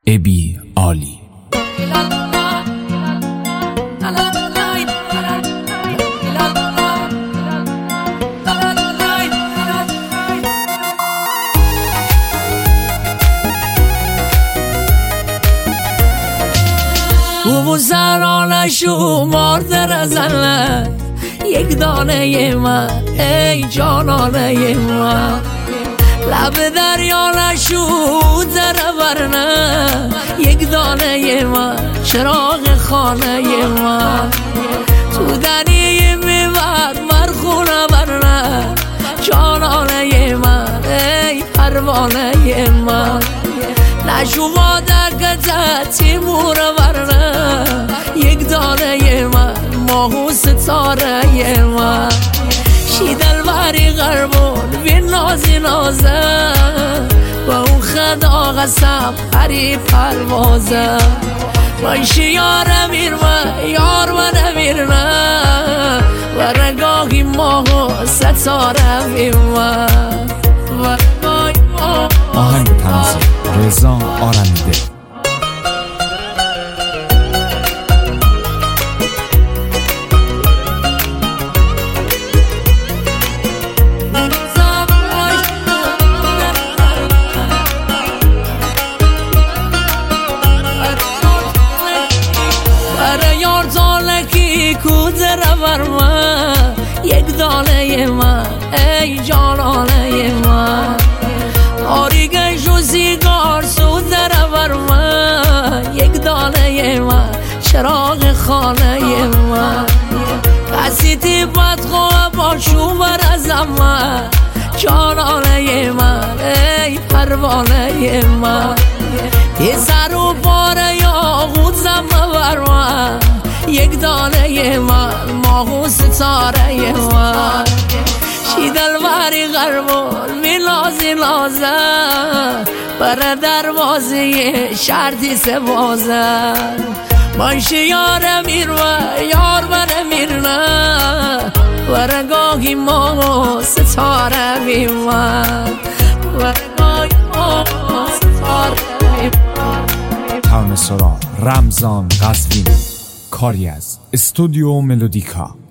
ابی عالی. او سران شمار در زنه یک دانه من ای جانانه من، لب دریا نشود در ورنه یک دانه من چراغ خانه من، تو دنی میبرد مرخونه ورنه جانانه من ای پروانه من، نشوماده که تیمور ورنه یک دانه من ماهو ستاره من، شیدل بری غربون بی نازی نازه و اون خدا قسم هری پروازه، باشی یار میرمه یار من میرنه و رگاهی ماهو ستاره میمه و آهنگ تنظیم رضا آرمیده. برای یار تالکی کودر ورمه یک دانه من ای جانانه من، آریگه شو سیگار سود در ورمه یک دانه من چراغ خانه من، کسی تیبت خواه با شوبر ازم من جانانه من ای پروانه من، یه سر و پاره یاغوت زم ورمه یک دانه من ماهو ستاره من، شیدل بری غربون می نازی نازه بر دروازه شرطی سبازه، باشی یار میروه یار من میرنه و رگاهی ماهو ستاره میمن و رگاهی ماهو ستاره میمن. ترانه سرا رمضان قزوینی، کاری از استودیو ملودیکا.